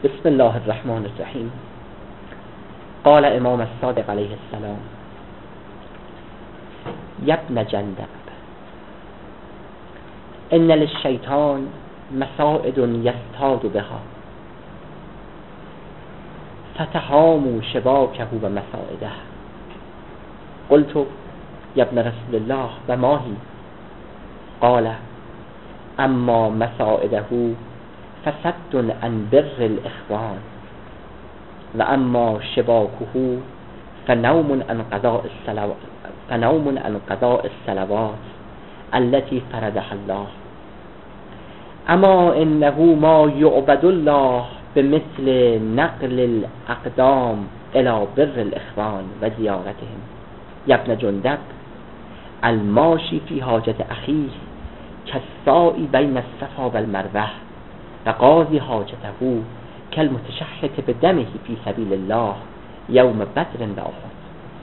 بسم الله الرحمن الرحیم. قال امام الصادق علیه السلام: یا ابن جندب ان للشیطان مساعد یصطاد بها فتهاموا شباکه و مساعده. قلت یا ابن رسول الله و ما هی؟ قال اما مساعده فصد عن بر الاخوان و اما شباکه فنوم عن قضاء الصلوات التي فرضها الله. اما انه ما يعبد الله بمثل نقل الاقدام الى بر الاخوان و زیارتهم. یا ابن جندب الماشی فی حاجت اخیه کالساعی بین الصفا و المروه و قاضی حاجته کالمتشحت بدمه فی سبیل الله یوم بدر و احد.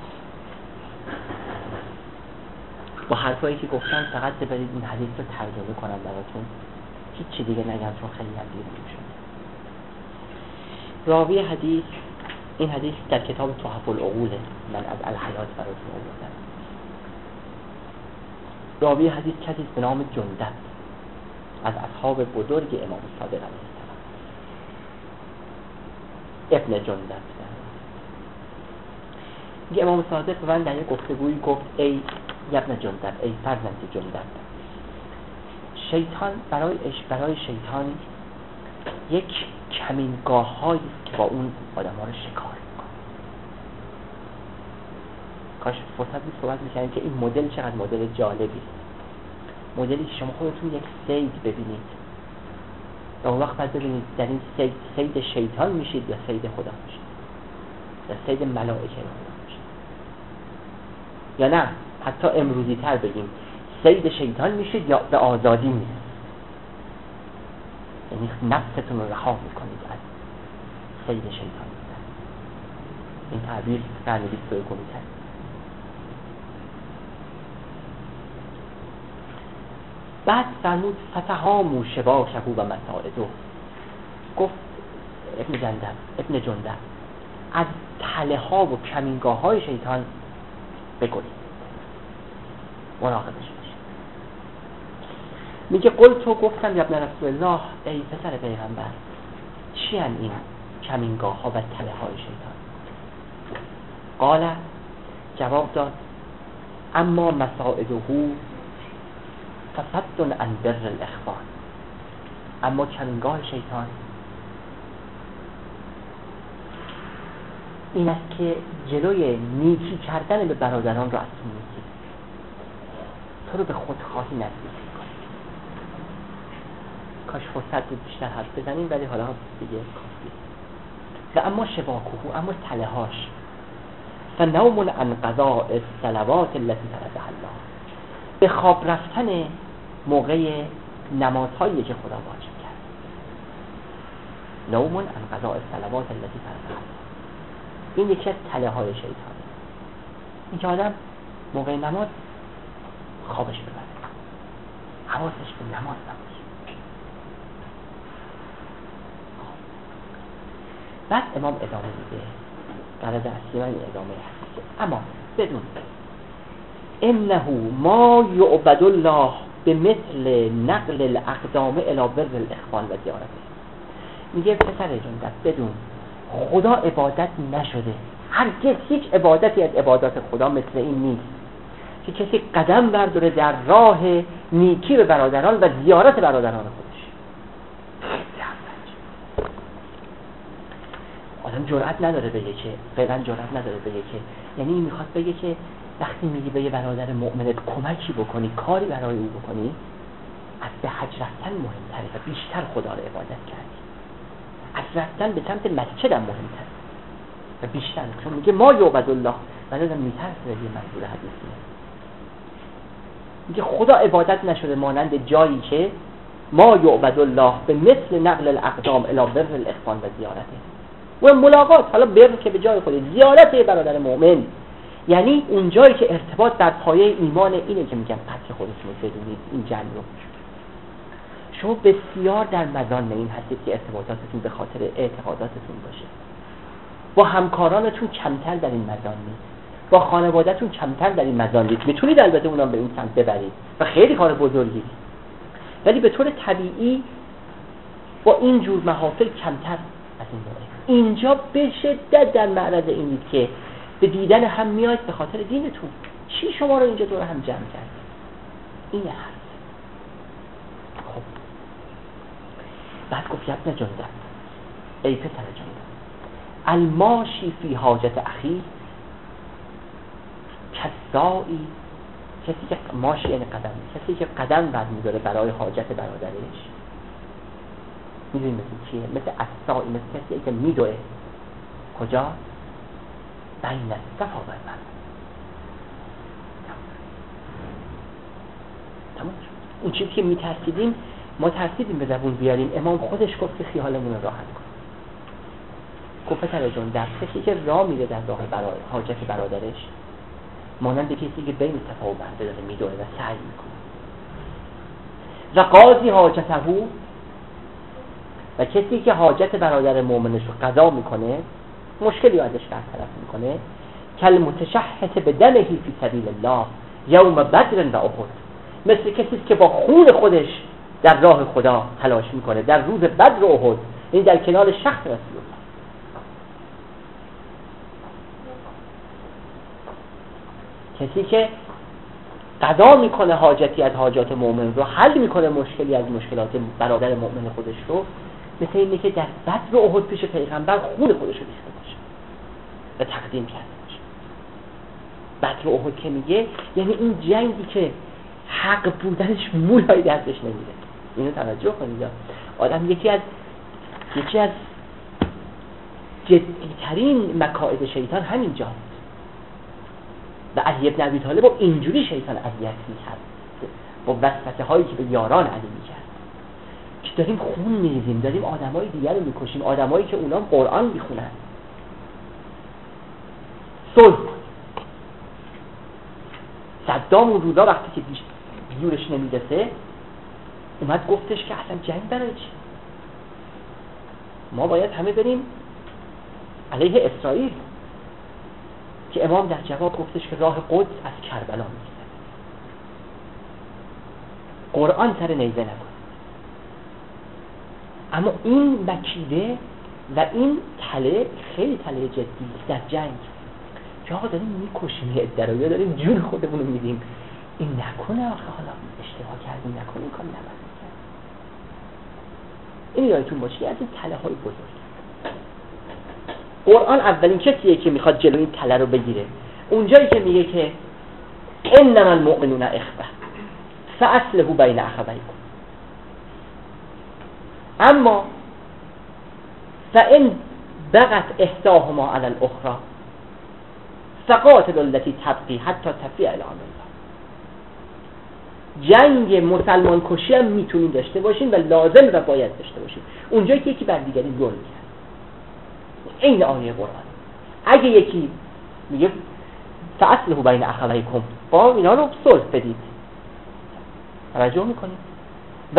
با حرفایی که گفتم فقط ببرید این حدیث رو ترجمه کنم براتون، هیچ دیگه نگم چون خیلی هم دیر شده. راوی حدیث، این حدیث در کتاب تحف العقوله، من از الحیات براتون آوردم. راوی حدیث کسی به نام جندب از اصحاب بزرگ امام صادق علیه السلام، ابن جندب. میگه امام صادق به من در یک گفتگویی گفت ای ابن جندب، ای فرزند جندب، شیطان برای شیطان یک کمینگاه هایی که با اون آدم ها رو شکار میکنه. کاش فرصت بود صحبت میکنیم که این مدل چقدر مدل جالبی، مدلی که شما خودتون یک سید ببینید و اون وقت بعد ببینید در این سید شیطان میشید یا سید خدا میشید یا سید ملائکه خدا میشید، یا نه حتی امروزی تر بگیم سید شیطان میشید یا به آزادی میرسید، یعنی نفستون رو رها میکنید از سید شیطان. این تعبیر قرن 21 کرد. بعد فرمود فتهاموا شباکه و مساعده. گفت ابن جندب از تله ها و کمینگاه های شیطان بگوید، مراقبش باشید. میگه قلت و گفتم یا ابن رسول الله، ای پسر پیغمبر، چی هن این کمینگاه ها و تله های شیطان؟ قال، جواب داد، اما مساعده فصد عن بر الاخوان. اما کمینگاه شیطان این است که جلوی نیکی کردن به برادران رو از تو میگیره، تو رو به خودخواهی نزدیک میکنه. کاش فرصت بود بیشتر حرف بزنیم، ولی حالا دیگه کافیه. و اما شباکه، اما تلهاش، فنوم عن قضاء الصلوات التي فرضها الله، به خواب رفتن موقع نمازهایی که خدا واجب کرد. نوم عن قضاء الصلوات التي فرضها الله، این یکی از تله های شیطانه. این که آدم موقع نماز خوابش ببره، حواسش به نماز نباشه. بعد امام ادامه میده، غرض اصلی من ادامه هست، اما بدون انه ما یعبد الله بمثل نقل الاقدام الى بر الاخوان و زیارته. میگه پسر جندب، بدون خدا عبادت نشده، هرگز هیچ عبادتی از عبادات خدا مثل این نیست که کسی قدم برداره در راه نیکی به برادران و زیارت برادران خودش. آدم جرأت نداره بگه که، فعلا جرأت نداره بگه که، یعنی این میخواد بگه که وقتی میگی به یه برادر مؤمنت کمکی بکنی، کاری برای او بکنی، از به حج رفتن مهمتره و بیشتر خدا رو عبادت کردی. از رفتن به سمت مسجد هم مهمتره و بیشتر، چون میگه ما یعبد الله، ولی آدم میترسه یه منظور حدیثی. میگه خدا عبادت نشده مانند جایی که ما یعبد الله به مثل نقل الاقدام الی بر الاخوان و زیارته. و ملاقات، حالا بر که به جای خود، زیارت برادر مؤمن، یعنی اون جایی که ارتباط در پایه ایمان اینه که میگن قدر خودتون رو بدونید. این جنگ رو شما بسیار در مزان این هستید که ارتباطاتتون به خاطر اعتقاداتتون باشه. با همکارانتون کمتر در این مزان نیست، با خانوادهتون کمتر در این مزان نیست. میتونید البته اونام به این سمت ببرید و خیلی کار بزرگی، ولی به طور طبیعی با این جور محافل کمتر از این داره. اینجا به شدت در معرض اینید که به دیدن هم میاید به خاطر دینتون. چی شما رو اینجا دور هم جمع کرد؟ این هست. خب بعد گفت ابن جندب، ای پسر جندب، الماشی فی حاجت اخی کسایی، کسی که ماشی یعنی قدم، کسی که قدم برمی‌داره برای حاجت برادرش، میدونید مثل چیه؟ مثل السائی، مثل کسی که میدوه کجا؟ بین الصفا و المروه. تمام. اون چیزی که میترسیدیم، ما ترسیدیم به زبون بیاریم، امام خودش گفت که خیالمون رو راحت کن. گفت پسر جون، در کسی که راه میره در راه حاجت برادرش، مانند کسی که بین صفا و مرده داره میدوه و سعی میکنه. و قاضی حاجته، و کسی که حاجت برادر مؤمنش رو قضا میکنه، مشکلی ازش برطرف میکنه، کل متشحت به دمه فی سبیل الله یوم بدر و احد، مثل کسی که با خون خودش در راه خدا تلاش میکنه در روز بدر و احد، این در کنار شخص رسول الله. کسی که قضا میکنه حاجتی از حاجات مؤمن رو، حل میکنه مشکلی از مشکلات برادر مؤمن خودش رو، مثل اینه که در بدر و احد پیش پیغمبر خون خودش رو ریخته باشه و تقدیم کرده باشه. بدر و احد که میگه یعنی این جنگی که حق بودنش مولای دستش نمیره. اینو توجه کنید. آدم یکی از جدیترین مکائد شیطان همینجاست. و علی بن ابی طالب با اینجوری شیطان اذیت می‌کرد، با وسوسه هایی که به یاران علی می‌کرد، که داریم خون می‌ریزیم، داریم آدمای دیگر رو می‌کشیم، آدمایی که اونام قرآن می‌خونن. صلح. صدام اون روزا وقتی که بیورش نمی‌رسه اومد گفتش که اصلا جنگ برای چی؟ ما باید همه بریم علیه اسرائیل. که امام در جواب گفتش که راه قدس از کربلا می‌گذره. قرآن سر نیزه نکن. اما این مکیده و این تله خیلی تله جدی در جنگ، که آقا داریم میکشیم یه عده رو، یا داریم جون خودمون رو میدیم، این نکنه آخه حالا اشتباه کردیم، نکنه این کار نباید کرد. این یادتون باشه از این تله های بزرگ. قرآن اولین کسیه که میخواد جلوی این تله رو بگیره. اونجایی که میگه که انما المؤمنون اخوه فاصلحوا بین اخویکم، اما فان بغت احداهما علی الاخرى فقاتلوا التي تبغي حتی تفیء الی امر الله. جنگ مسلمان کشی هم میتونیم داشته باشیم و لازم و باید داشته باشیم اونجایی که یکی بر دیگری ظلم کرد. این آیه قرآن. اگه یکی میگه فاصلحوا بین اخویکم، با اینا رو صلح بدید، توجه میکنید؟ و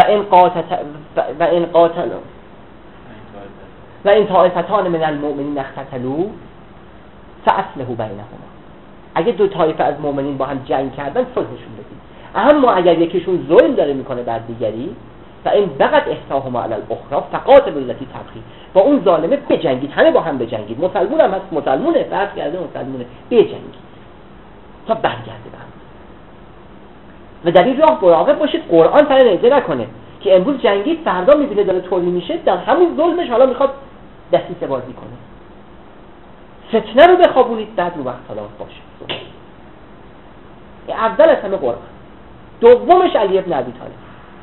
این طائفتان من المؤمنین اقتتلوا فاصلحوا بینهما. اگه دو طایفه از مؤمنین با هم جنگ کردن صلحشون بدید. اما اگر یکیشون ظلم داره میکنه بر دیگری، فإن بغت احداهما علی الاخرى فقاتلوا التي تبغي، با اون ظالمه بجنگید، همه با هم بجنگید. مسلمان هم هست، مسلمونه، فرض کرده مسلمونه، بجنگید تا برگرده به هم. و در این راه مراقب باشید قرآن سر نیزه نکنه که امروز جنگید، فردا میبینه داره طوری میشه، در همون ظلمش حالا میخواد دسیسه بازی کنه، فتنه رو بخوابونید، بعد رو وقت حالا باشه. اول از همه قرآن، دومش علی بن ابی طالب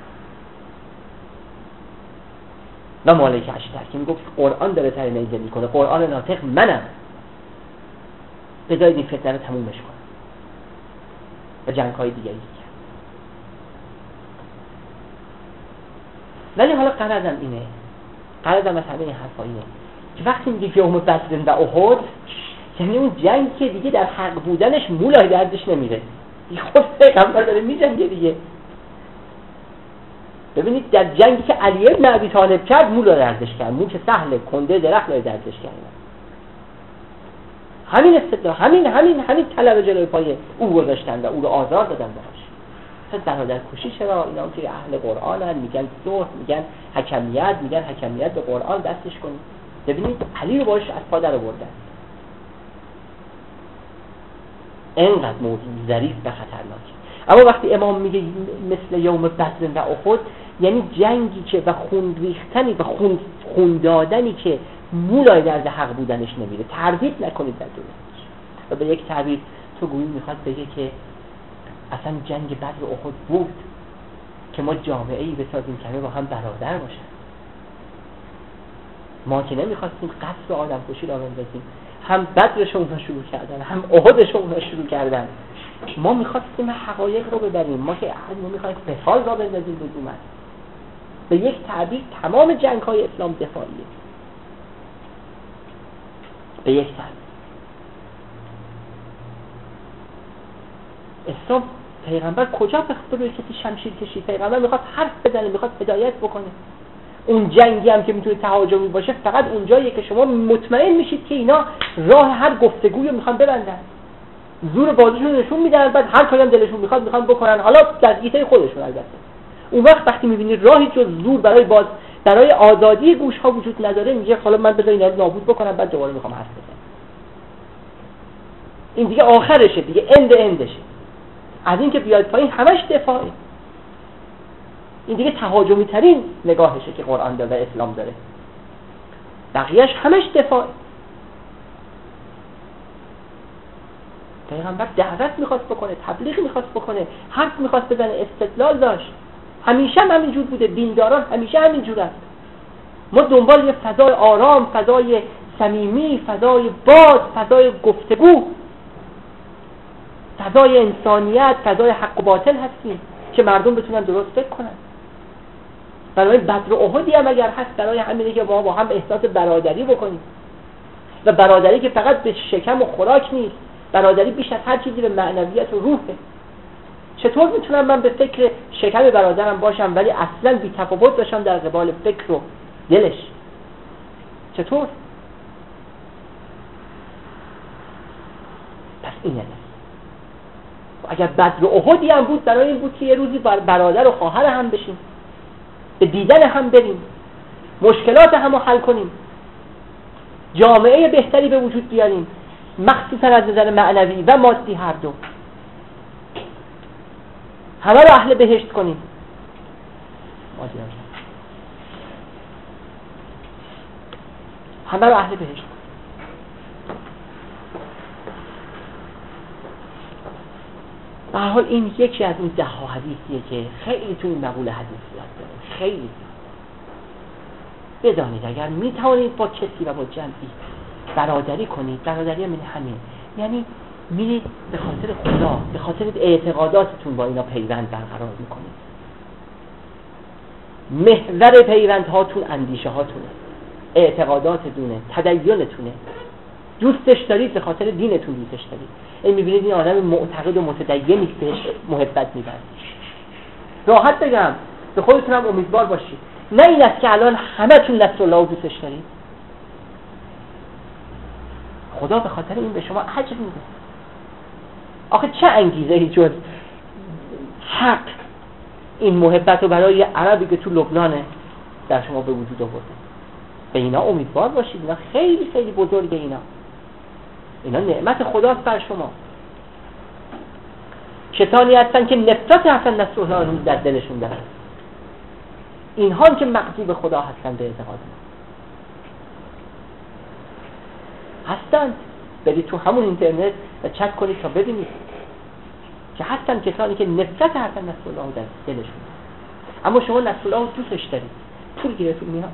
و مالک اشتر که میگفت قرآن داره سر نیزه میکنه، قرآن ناطق منم، بذارید این فتنه رو تمومش کنم و جنگ های دیگری کرد. ولی حالا قرضم اینه، قرضم از همه این حرفا اینه که وقتی میگه یوم بدر و احد، یعنی اون جنگ که دیگه در حق بودنش مولای دردش نمیره، خود پیغمبر داره میجنگه دیگه. ببینید در جنگی که علی ابن ابی طالب کرد مو لرزش کرد، مو که سهل کنده درخت لرزش کرد. همین استدلال، همین طلب جلوی پای او گذاشتن و او رو آزار دادن باش. پس برادر کشی چرا؟ اینا که اهل قرآنن میگن صلح، میگن حکمیت به قرآن دستش کنید. ببینید علی رو باش از پا در آوردن. اینقدر موضوع ظریف و خطرناکه. اما وقتی امام میگه مثل یوم بدر و احد، یعنی جنگی که و خون ریختنی و خون دادنی که مولای درد حق بودنش نمیره. تردید نکنید در دورش. و به یک تعبیر تو گویی میخواد بگه که اصلا جنگ بدر و احد بود که ما جامعه‌ای بسازیم که همه با هم برادر باشن. ما که نمیخواستیم قتل و آدم کشی را بندازیم، هم بدرش اونها شروع کردن، هم احدش اونها شروع کردن. ما میخواستیم حقایق رو ببریم، ما که نمیخوایم قتال را بندازیم لزوما. به یک تعبیر تمام جنگ‌های اسلام دفاعیه. به یک تعبیر اسلام پیغمبر کجا به روی کسی شمشیر کشید؟ پیغمبر میخواد حرف بزنه، میخواد هدایت بکنه. اون جنگی هم که میتونه تهاجمی باشه فقط اونجاییه که شما مطمئن میشید که اینا راه هر گفتگویی رو میخوان ببندن، زور بازیشون نشون میدن، بعد هر کاری هم دلشون میخواد بکنن، حالا در ایته خودشون. البته اون وقتی میبینید راهی جز زور برای آزادی گوش ها وجود نداره، میگه حالا من بذار اینا رو نابود بکنم، بعد دوباره میخوام حرف بزنم. این دیگه آخرشه، دیگه اندشه. از این که بیاد پایین همش دفاعه. این دیگه تهاجمی ترین نگاهشه که قرآن داره و اسلام داره. بقیهش همش دفاعه. پیغمبر دعوت میخواست بکنه، تبلیغ میخواست بکنه، حرف میخواست بزنه، استدلال داشت. همیشه همینجور بوده، دینداران همیشه همینجور هست. ما دنبال یه فضای آرام، فضای صمیمی، فضای باز، فضای گفتگو، فضای انسانیت، فضای حق و باطل هستیم که مردم بتونن درست فکر کنن. برای بدر و احدی هم اگر هست برای همینه که ما با هم احساس برادری بکنیم، و برادری که فقط به شکم و خوراک نیست، برادری بیش از هر چیزی به معنویت و روحه. چطور میتونم من به فکر شکم برادرم باشم ولی اصلا بی تفاوت باشم در قبال فکر و دلش؟ چطور؟ پس اینه. اگر بدر و احدی هم بود برای این بود که یه روزی برادر و خواهر هم بشیم، به دیدن هم بریم، مشکلات هم رو حل کنیم، جامعه بهتری به وجود بیاریم، مخصوصا از نظر معنوی و مادی هر دو، همه رو اهل بهشت کنیم. همه رو اهل بهشت کنیم. به هر حال این یکی از این 10 حدیثیه که خیلی تو این مقوله حدیث زیاد داره. خیلی بدانید اگر میتوانید با کسی و با جمعی برادری کنید، برادری من همین، یعنی میرید به خاطر خدا، به خاطر اعتقاداتتون با اینا پیوند برقرار میکنید. محور پیوند هاتون اندیشه هاتونه، اعتقاداتتونه، تدینتونه. دوستش دارید به خاطر دینتون دوستش دارید. این میبینید این آدم معتقد و متدینی بهش محبت میبرید. راحت بگم به خودتون هم امیدوار باشید. نه این است که الان همتون نصرالله رو دوستش دارید. خدا به خاطر این به شما اجر میده. آخه چه انگیزه‌ای جز حق این محبت رو برای عربی که تو لبنانه در شما به وجود آورده؟ به اینا امیدوار باشید. اینا خیلی خیلی بزرگه. اینا نعمت خداست بر شما. کسانی هستن که نفرت حسن نصرالله رو در دلشون دارن. اینها که مغضوب خدا هستن به اعتقاد ما هستن. برید تو همون اینترنت و چک کنید تا ببینید که هستن کسانی که نفرت حسن نصرالله در دلشون دارن. اما شما نصرالله رو دوستش دارید، پول گیرتون میاد.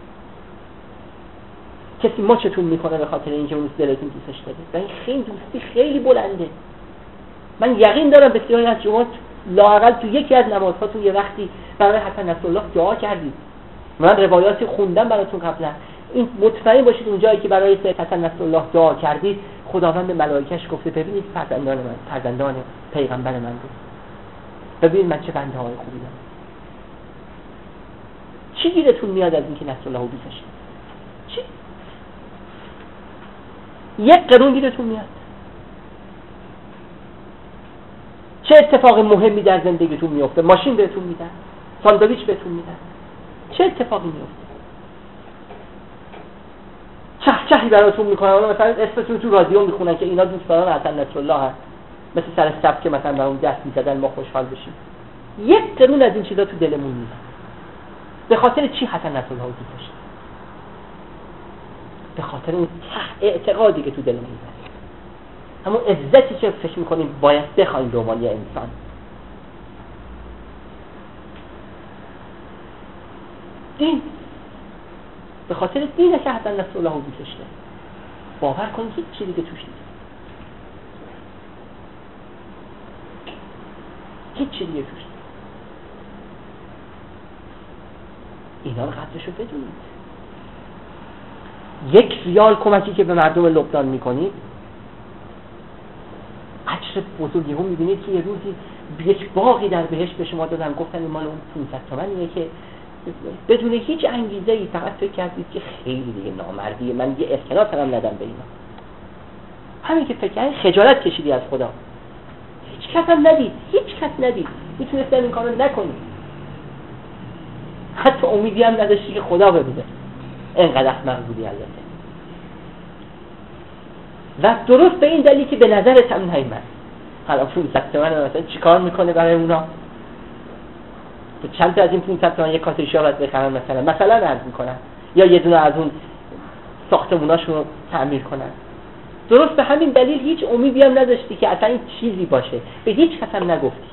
کسی ماچتون میکنه به خاطر اینکه اون دلتون دوستش داره. و این خیلی دوستی خیلی بلنده. من یقین دارم بسیاری از شما لااقل تو یکی از نمازهاتون یه وقتی برای حسن نصرالله دعا کردید. من روایاتی خوندم براتون قبلا. این مطمئن باشید اونجایی که برای سید حسن نصرالله دعا کردید خداوند ملائکه‌اش گفته ببینید فرزندان من، فرزندان پیغمبر من بود. ببینید من چه بنده های خوبی دارم. چی گیرتون میاد از اینکه نصر الله رو دوستش دارید؟ چی؟ یک قرون گیرتون میاد؟ چه اتفاق مهمی در زندگیتون میفته؟ ماشین بهتون میدن، ساندویچ بهتون میدن، چه اتفاقی میفته؟ چهچهی براتون میکنن، مثلا اسمتون تو رادیو میخونن که اینا دوستان حسن نصرالله هست، مثل سر صف که مثلا برامون دست میزدن ما خوشحال بشیم. یک قرون از این چیزا تو دلمون نیست. به خاطر چی حسن نصرالله رو دوست داشت؟ به خاطر اون اعتقادی که تو دلمون هست، همون عزتی که فکر میکنیم باید بخوایم به عنوان یه انسان. دین، به خاطر دینه که حسن نصرالله رو دوست داشته. باور کنید هیچ چیزی که توش نیست، هیچ چیزی توش نیست. اینا رو قدرشو بدونید. 1 ریال کمکی که به مردم لبنان میکنید اجر بزرگی هم میبینید که یه روزی یک باغی در بهشت به شما دادن، گفتن این مال اون 500 تومنیه که بدون هیچ انگیزه‌ای فقط فکر کردید که خیلی دیگه نامردیه، من یه اسکناس هم ندم به اینا. همین که فکر کردید خجالت کشیدی از خدا. هیچ کس هم ندید، هیچ کس ندید میتونستم این کارو نکنید. حتی امیدی هم نداشتی که خدا ببینه. اینقدر احمق بودی البته. و درست به این دلیل که به نظرت هم نیامد. حالا 500 تومن مثلا چیکار میکنه برای اونا؟ تو چند تا از این 500 تومن یک کاسه شوربت بخرن مثلا عرض میکنن، یا یه دونه از اون ساختموناشون رو تعمیر کنن. درست به همین دلیل هیچ امیدی هم نداشتی که اصلا این چیزی باشه، به هیچ کس هم نگفتی،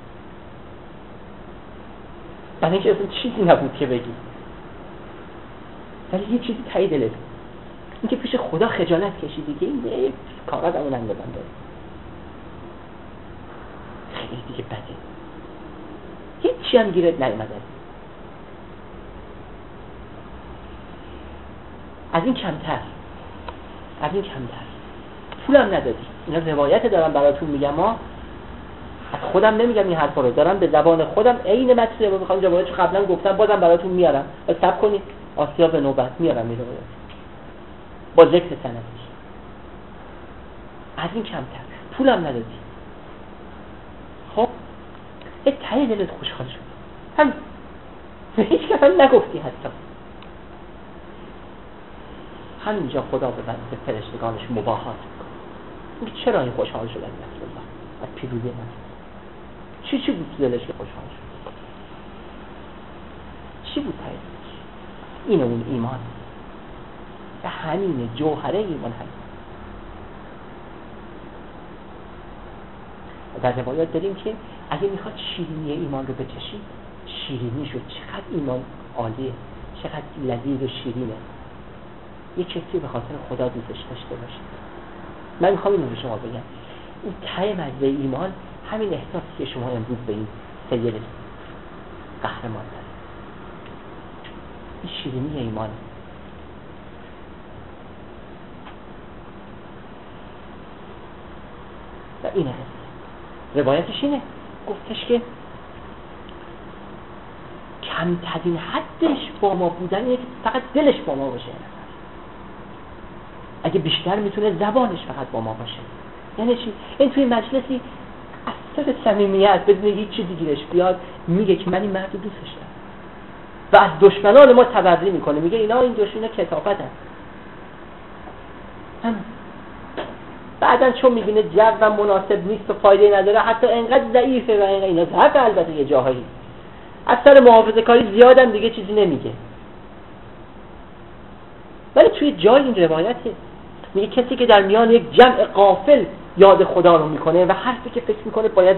برای اینکه اصلا چیزی نبود که بگی، ولی یه چیزی تایی دلت بود، اینکه پیش خدا خجالت کشیدی که این یک کاغذ همون اندازم داره، خیلی دیگه بده، هیچی هم گیرت نیومده. از این کمتر پولم ندادی. اینا روایت دارم براتون میگم، ما از خودم نمیگم این حرفا رو، دارم به زبان خودم عین متن رو میخوام روایتشو قبلا گفتم بازم براتون میارم، صبر کنید آسیا به نوبت میارم این روایت با ذکر سندش. از این کمتر پولم ندادی. خب یه ته دلت خوشحال شد، هم به هیچ کس هم نگفتی، حتی همینجا خدا به فرشتگانش مباهات میکنه. میگه چرا این خوشحال شد از نصر الله، از پیروزی نصر؟ چی بود تو دلش که خوشحال شد؟ چی بود ته دلش؟ اینه اون ایمان، و همینه جوهره ایمان هست. و در روایات داریم که اگه میخواد شیرینی ایمان رو بچشید، شیرینی شد چقدر ایمان عالیه، چقدر لذیذ و شیرینه. یه کسی به خاطر خدا دوستش داشته باشید. من میخوام اینو به شما بگم، این ته مزه ایمان همین احساسی که شما امروز به این سید قهرمان دارید، این شیرینی ایمانه. و اینه روایتش اینه، گفتش که کمترین حدش با ما بودن اینه که فقط دلش با ما باشه. اگه بیشتر میتونه زبانش فقط با ما باشه. یعنی چی؟ این توی مجلسی از سر صمیمیت بدون هیچ چیزی گیرش بیاد میگه که من این مرد رو دوستش دارم، و از دشمنان ما تبرئه میکنه، میگه اینا این دشمنا کثافتن. بعدن چون میبینه جو و مناسب نیست و فایده نداره، حتی انقدر ضعیفه و انقدر اینا ضعف، البته یه جاهایی از سر محافظه کاری زیادم دیگه چیزی نمیگه. ولی توی جای این روایته میگه کسی که در میان یک جمع غافل یاد خدا رو میکنه و حرفی که فکر میکنه باید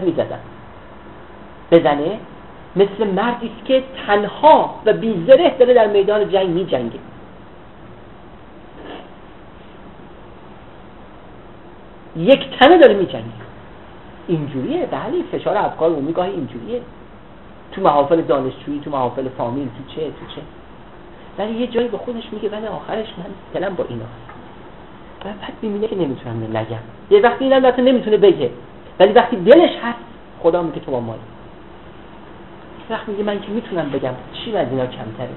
بزنه، مثل مردی است که تنها و بی‌زره داره در میدان جنگ میجنگه. یک تنه داره میجنگه. اینجوریه، بله، فشار افکار عمومی گاهی اینجوریه، تو محافل دانشجویی، تو محافل فامیل، تو چه ولی یه جایی به خودش میگه ولی آخرش من دلم با اینا هست. و بعد میبینه که نمیتونم نگم. یه وقتی اینم البته نمیتونه بگه، ولی وقتی دلش هست خدا میگه تو با مایی. وقت میگه من که میتونم بگم چی از اینا کمتره،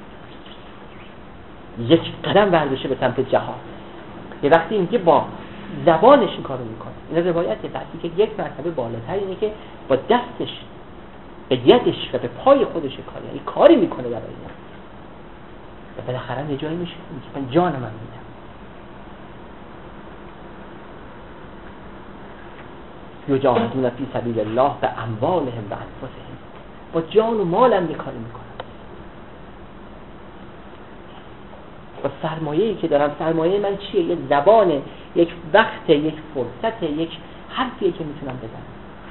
یک قدم برداشته به سمت جهاد. یه وقتی میگه با زبانش این کارو میکنه. این روایت بعدی که یک مرتبه بالاتر اینه که با دستش به یدش و به پای خودش کاری، یعنی کاری میکنه برای این. و بالاخره یه جایی میشه من جانم میدم. یجاهدون فی سبیل الله باموالهم و انفسهم، با جان و مالم یه کاری میکنم. و سرمایه‌ای که دارم، سرمایه من چیه؟ یک زبانه، یک وقت، یک فرصت، یک حرفیه که میتونم بزنم.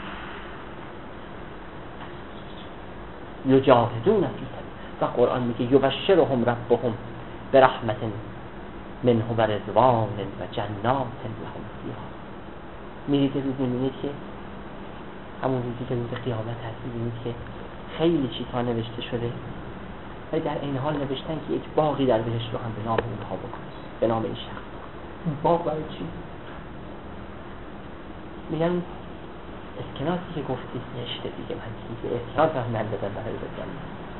یجاهدون فی سبیل، و قرآن میگه یبشرهم ربهم برحمت منه و رضوان و جنات لهم فیها. میرید روز میبینید که همون روزی که روز قیامت هست، میبینید که خیلی چیزها نوشته شده و در این حال نوشتن که یک باغی در بهشت رو هم به نام اونها بکنید، به نام این شخص. این باغ برای چی؟ میگن اسکناسی که گفتید نشته دیگه، من چیزی احساس هم ندادم برای بزنم،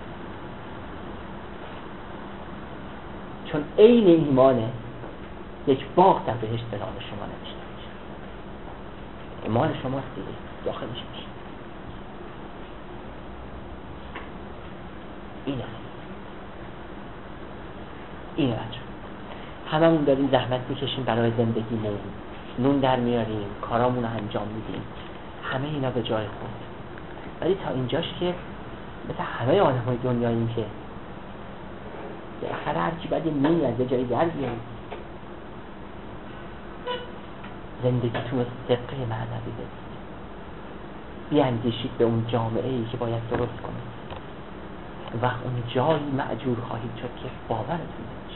چون عین ایمانه یک باغ در بهشت به نام شما نوشته میشه. ایمان شماست دیگه، داخلش میشه. اینه بچه هممون داریم زحمت میکشیم برای زندگیمون، نون در میاریم، کارامون رو انجام میدیم، همه اینا به جای خود، ولی تا اینجاش که مثل همه آدمای دنیاییم که بالاخره هرچی باید نون از یه جایی در بیاریم. زندگیتون رو سبقه معنوی بدید، بیاندیشید به اون جامعه‌ای که باید درست کنید و اون جایی مأجور خواهید شد که باورتون نمیشه.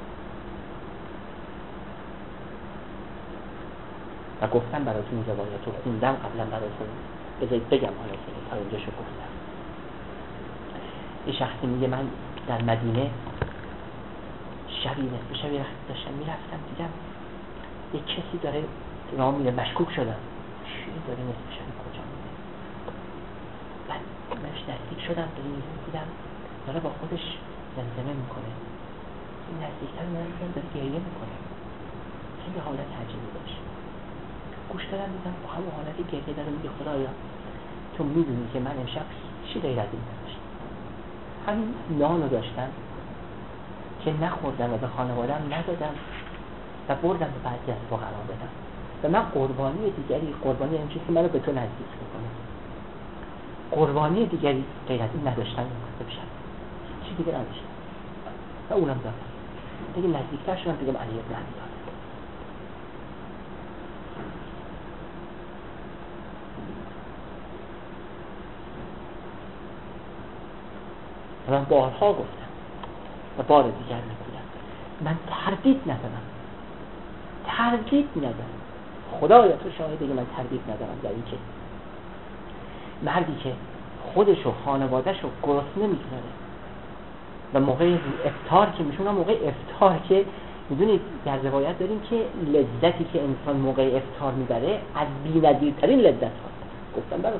و گفتم براتون روایت رو خوندم قبلا براتون، بذارید بگم حالا تا اینجاشو گفتم. یه شخصی میگه من در مدینه شبی داشتم میرفتم، دیدم یه کسی داره راه میره، مشکوک شدم چی داره نصف شب کجا میره. بعد منش نزدیک شدم، دیدم داره با خودش زمزمه میکنه. این نزدیکتر من داره گریه میکنه، خیلی حالت عجیبی داشت. گوش دادم دیدم با همون حالت گریه داره میگه خدایا تو میدونی که من امشب چی غیر از این نداشتم، همین نانو داشتم که نخوردم و به خانوادم ندادم و بردم به بعضی از فقرا بدم و من قربانی دیگری، قربانی این چیزی که منو به تو نزدیک میکنه، قربانی دیگری غیر از این نداشتم بشم، چی دیگه نداشتم و اونم دادم. دیگه نزدیکتر شدم دیگه علی ابن ابی طالب. من بارها گفتم و بار دیگر میگویم، من تردید ندارم، خدایا تو شاهده که من تردید ندارم در این که مردی که خودش و خانواده‌ش رو گرسنه می‌کنه و موقع افطار که میشونه، موقع افطار که میدونید در روایت داریم که لذتی که انسان موقع افطار میبره از بی‌نظیرترین لذت هاست. گفتم براتون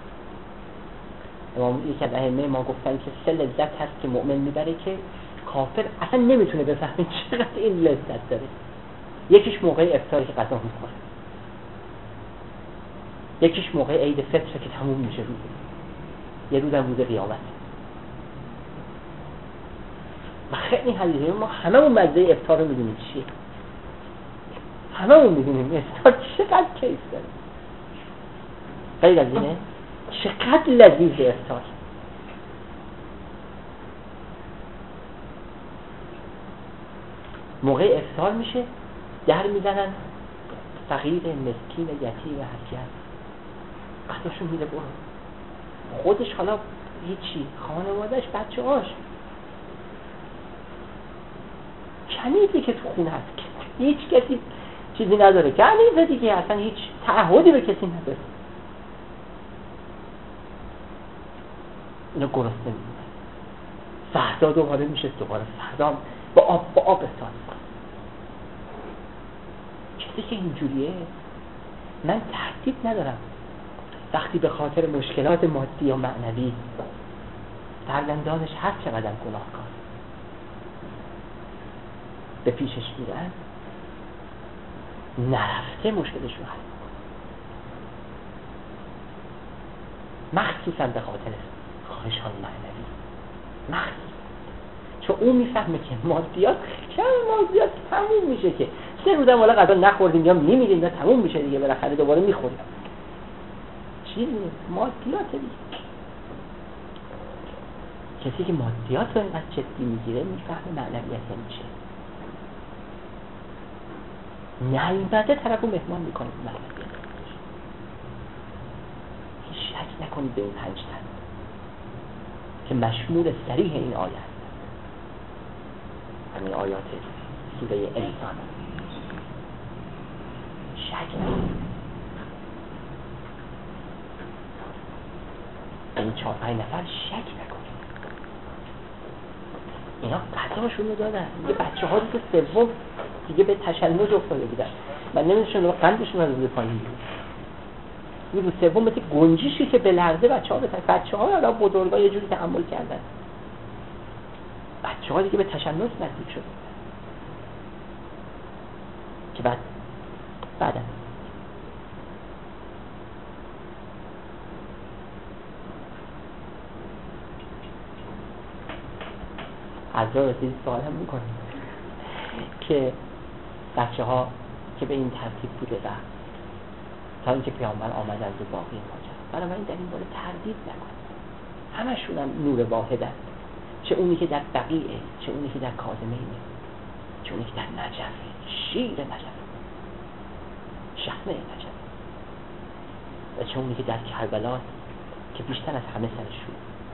یکی از ائمه ما گفتن که 3 لذت هست که مؤمن میبره که کافر اصلا نمیتونه بفهمه چقدر این لذت داره. یکیش موقع افطاری که غذا میخوره، یکیش موقع عید فطر که تموم میشه روز، یه روز هم روز قیامت. و خیلی حدیثه ما هممون مزه افطار رو میدونیم چیه، هممون میدونیم افطار چقدر کیف داره، غیر از اینه چقدر لذیذ افطار. موقع افطار میشه در میزنن فقیر، مسکین، یتیم، هرکی هست، قطعشون میده برو. خودش حالا هیچی، خانوادهش، بچه هاش، کنیزی که تو خونه هست، هیچ کسی چیزی نداره، کنیزه دیگه، اصلا هیچ تعهدی به کسی نداره، اینو گرسنه میمونه. فردا دوباره میشه، دوباره فردا با آب استاد. کسی که اینجوریه من تردید ندارم وقتی به خاطر مشکلات مادی یا معنوی فرزندانش هر چقدر گناهکار به پیشش میرن نرفته مشکلشون حل، مخصوصا به خاطر خواهشان معنوی، مخصوصا چون اون میفهمه که مادیات تموم میشه، که 3 روزم والا غذا نخوردیم یا میمیریم یا تموم میشه دیگه، بالاخره دوباره میخوریم. چیزی مادیات دیگه. کسی که مادیات رو اینقدر جدی میگیره میفهمه معنویت یعنی چه. نیومده طرفو مهمان میکنه معنویت. هیچ شک نکنید به این 5 تن که مشمول صریح این آیه هست. همین آیات سوره انسان. شک نکنید این 4-5 نفر شک نکنید اینا قضاشون رو دادن. یه بچه ها روز سوم دیگه به تشنج افتاده بودن، من نمیدونشون رو قندشون رو روز پایین بود. روز سوم مثل گنجیشی که به لرزه بچه ها الان بزرگا یه جوری تحمل کردن، بچه ها دیگه به تشنج نزدیک شد که بعدم از را رسید سوال هم میکنیم که بچه ها که به این ترتیب بوده و تا اینکه پیامبر آمدند و باقی ماجرا، بنابراین در این باره تردید نکنید، همشون هم نور واحدن، چه اونی که در بقیعه، چه اونی که در کاظمینه، چه اونی که در نجف، شیر نجف، شحنه نجف، و چه اونی که در کربلا که بیشتر از همه سرشون.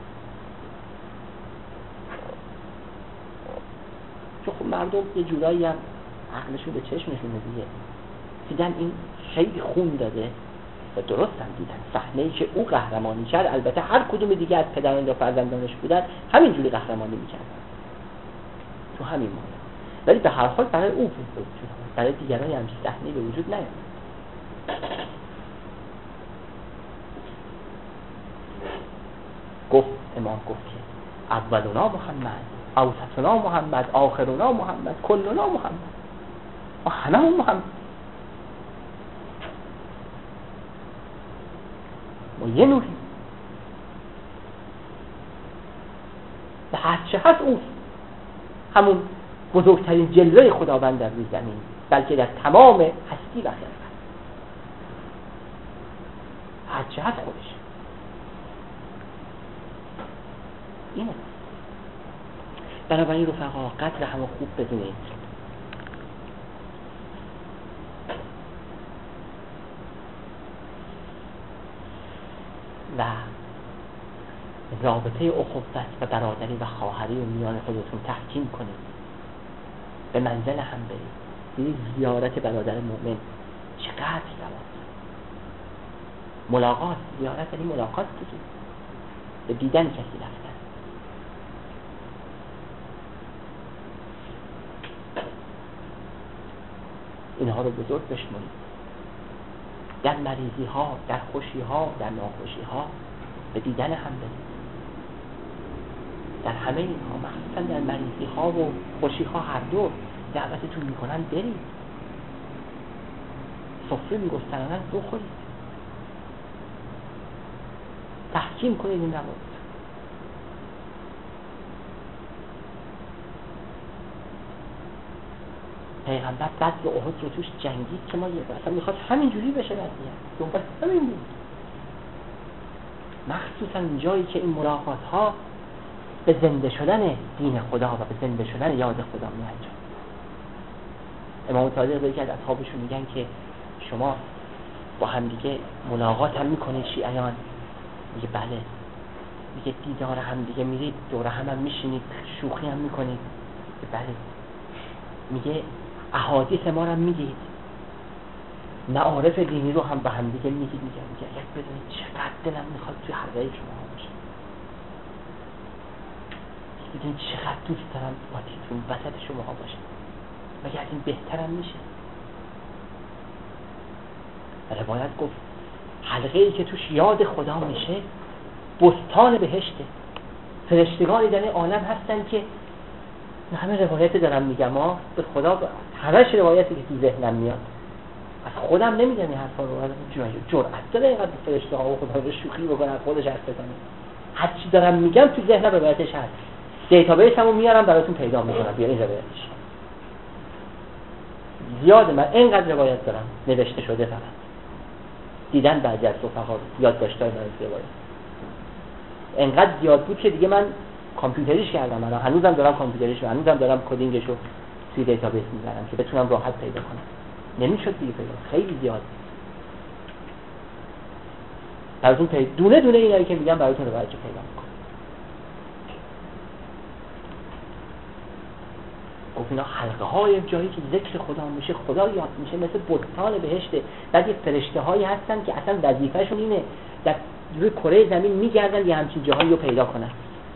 چون خب مردم یه جورایی هم عقلشون به چشمشون دیگه دیدن این خیلی خون داده و درست هم دیدن صحنه‌ای که او قهرمانی کرد. البته هر کدوم دیگه از پدران یا فرزندانش بودن همینجوری قهرمانی میکردن تو همین مورد، ولی به هر حال برای او بود به وجود، برای دیگران هم صحنه‌ای به وجود نیامد. گفت امام گفت که اولنا محمد، اوسطنا محمد، آخرنا محمد، کلنا محمد، ما همه محمد. ما یه نوری به هر چه هست اوست، همون بزرگترین جلوه خداوند در روی زمین، بلکه در تمام هستی و خلقت هر چه هست خودش اینه. بنابراین رفقا قدر همه خوب بدونید و رابطه اخوت و برادری و خواهری و میان خودتون تحکیم کنید، به منزل هم برید. زیارت برادر مؤمن چقدر ثواب، ملاقات، زیارت یعنی ملاقات دیگه، به دیدن کسی رفتن. اینها رو بزرگ بشمارید، در مریضی ها، در خوشی ها، در ناخوشی ها به دیدن هم برید. در همه اینها، مخصوصا در مریضی ها و خوشی ها، هر دو دعوتتون میکنن برید، سفره میگسترانن بخورید، تحکیم کنید این روابط. پیغمبر بعد به احد رو توش جنگید که ما اصلا میخواد همینجوری بشه وضعیت، دنبال همین بود، مخصوصا جایی که این ملاقات ها به زنده شدن دین خدا و به زنده شدن یاد خدا می انجام. امام صادق به یکی از اصحابشون میگن که شما با هم دیگه ملاقات هم میکنید شیعیان؟ میگه بله. میگه دیدار هم دیگه میرید دور هم میشینید شوخی هم میکنید؟ میگه بله. میگه احادیث ما رو هم میگید، معارف دینی رو هم با هم دیگه میگید؟ میگه یک بدونید چقدر دلم میخواد توی حلقه شما باشه، بدونید چقدر دوست دارم با تیتون وسط شما باشه، مگه از این بهترم میشه؟ روایت گفت حلقه ای که توش یاد خدا میشه بستان بهشته، فرشتگانی در این عالم هستن که همه روایت دارم میگم به خدا همش روایتی که تو ذهنم میاد، از خودم نمیگم این حرفا رو، از جرأت داره اینقدر فرشته ها و خدا رو شوخی بکنه، خودش حرف بزنه. هر چی دارم میگم تو ذهنم روایتش هست، دیتابیسمو میارم براتون پیدا میکنم، بیارین روایتش زیاده. من اینقدر روایت دارم نوشته شده، فقط دیدن بعضی از رفقا یادداشت‌های من از روایت اینقدر زیاد بود که دیگه من کامپیوتریش کردم. من هنوزم دارم کامپیوتریش و هنوزم دارم کدینگشو توی دیتابیس میذارم که بتونم راحت پیدا کنم. نمیشد دیگه پیدا، خیلی زیاد. براتون دونه دونه اینایی که میگم براتون روایت پیدا میکنم. گفت اینا حلقه های جایی که ذکر خدا میشه، خدا یاد میشه، مثل بستان بهشته. بعد یه فرشته هایی هستن که اصلا وظیفه‌شون اینه در روی کره زمین میگردن یه همچین جاهایی رو پیدا کنن.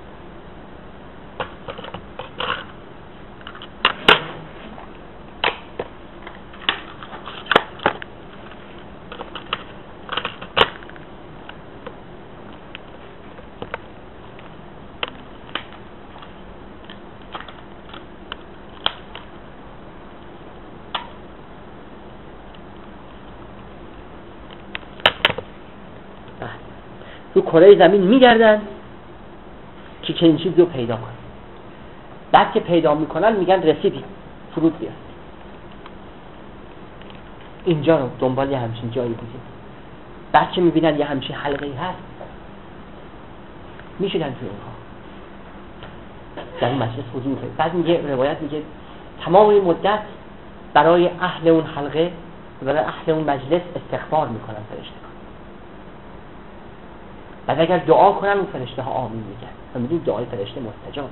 رو کره زمین میگردن که چنین چیزی رو پیدا کنن. بعد که پیدا میکنن میگن رسیدیم، فرود بیاد. اینجا رو دنبال یه همچین جایی بودیم. بعد که میبینن یه همچین حلقه‌ای هست میشدن توی اونها در این مجلس حضور کنید. بعد میگه روایت میگه تمام این مدت برای اهل اون حلقه، برای اهل اون مجلس استغفار میکنن فرشتگان. بعد اگر دعا کنن اون فرشته ها آمین میگن و میدونید دعای فرشته مستجابه.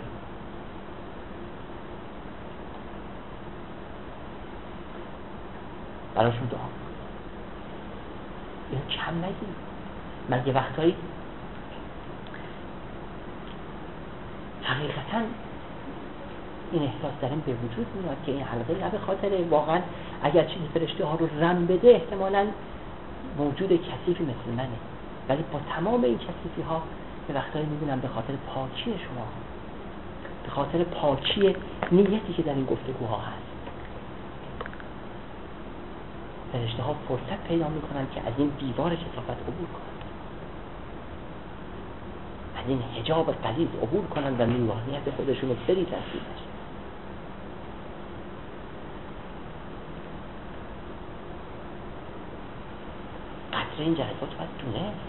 براشون دعا این کم نگید. من یه وقتایی حقیقتا این احساس دارم به وجود میاد که این حلقه نه به خاطر واقعا اگر چیزی فرشته ها رو رم بده احتمالاً موجود کثیفی مثل منه، ولی با تمام این کثیفی ها به وقتایی میبینم به خاطر پاکی شما، به خاطر پاکی نیتی که در این گفتگوها هست، فرشته ها فرصت پیدا میکنن که از این دیوار کثافت عبور کنن، از این حجاب غلیظ عبور کنن و نورانیت خودشون رو بریزن. قدر این جلسات باید دونست.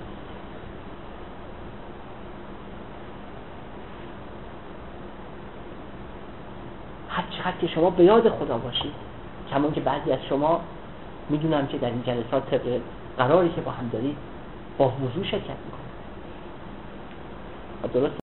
هر چقدر که شما به یاد خدا باشید، کمان که بعضی از شما میدونم که در این جلسات طبق قراری که با هم دارید با وضوح شرکت میکنید. درست